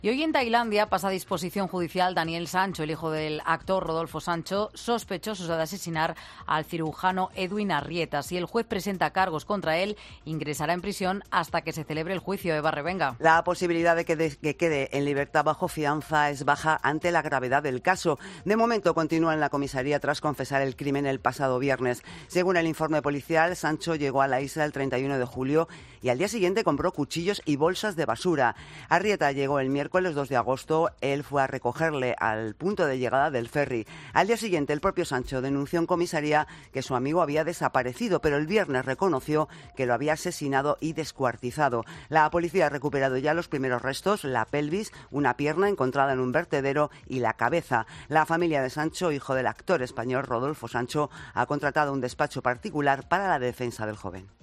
Y hoy en Tailandia pasa a disposición judicial Daniel Sancho, el hijo del actor Rodolfo Sancho, sospechoso de asesinar al cirujano Edwin Arrietas. Y el juez presenta cargos contra él, ingresará en prisión hasta que se celebre el juicio. Eva Revenga. La posibilidad de que quede en libertad bajo fianza es baja ante la gravedad del caso. De momento continúa en la comisaría tras confesar el crimen el pasado viernes. Según el informe policial, Sancho llegó a la isla el 31 de julio y al día siguiente compró cuchillos y bolsas de basura. Arrieta llegó el miércoles 2 de agosto, él fue a recogerle al punto de llegada del ferry. Al día siguiente, el propio Sancho denunció en comisaría que su amigo había desaparecido, pero el viernes reconoció que lo había asesinado y descuartizado. La policía ha recuperado ya los primeros restos, la pelvis, una pierna encontrada en un vertedero y la cabeza. La familia de Sancho, hijo del actor español Rodolfo Sancho, ha contratado un despacho particular para la defensa del joven.